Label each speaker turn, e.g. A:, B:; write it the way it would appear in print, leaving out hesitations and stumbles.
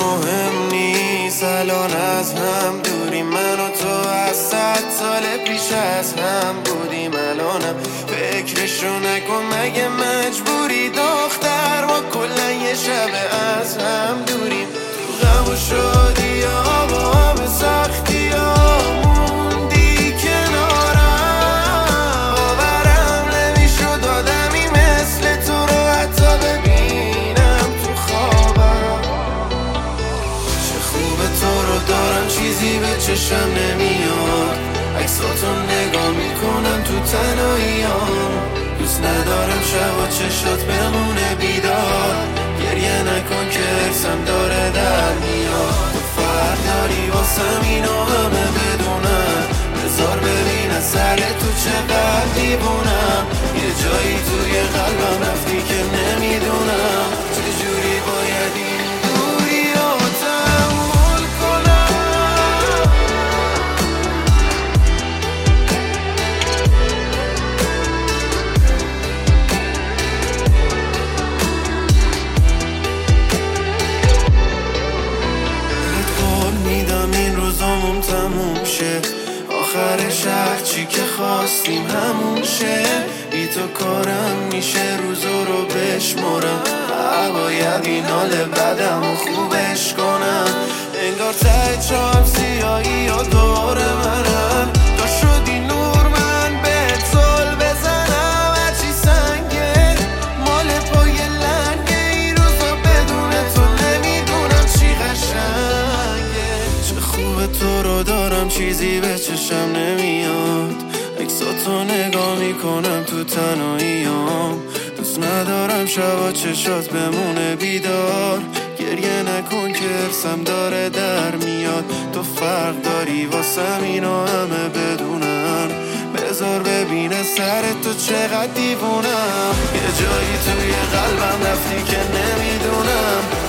A: مهم نیست الان از هم دوریم، من و تو از 100 سال پیش از هم بودیم. الانم فکرشو نکن مگه مجبوری دختر، ما کلا یه شب از هم دوریم. تو غم و شادی ها با همه سختی ها موندی کنارم، باورم نمیشد آدمی مثل تو رو حتی ببینم تو خوابم. چه خوبه تو رو دارم چیزی به چشم نمیاد، عکساتو نگاه میکنم تو تنهاییام. دوست ندارم شب و چشات بمونه بیدار، گریه نکن که حرسم داره در میاد. تو فرق داری واسم اینو همه بدونم، بذار ببینم سر تو چقدر دیوونم. یه جایی توی قلبم رفتی که نمیدونم چجوری باید این دوری رو تحمل کنم. قول میدم این روزامون تموم شه، آخرش هرچی که خواستیم همون شه. بی تو کارم میشه روزا رو بشمارم، باید این حال بدم و خوبش کنم. انگار ته چام سیاهی یا دور منم، تو شدی نور من به زل بزنم. هرچی سنگه مال پای لنگه، این روزا بدون تو نمیدونم چی قشنگه. چه خوبه تو رو دارم چیزی به چشم نمیاد، عکساتو نگاه میکنم تو تنهاییام. دوست ندارم شبا چشات بمونه بیدار، گریه نکن که حرسم داره در میاد. تو فرق داری واسم اینو همه بدونم، بذار ببینه سر تو چقدر دیوونم. یه جایی توی قلبم رفتی که نمیدونم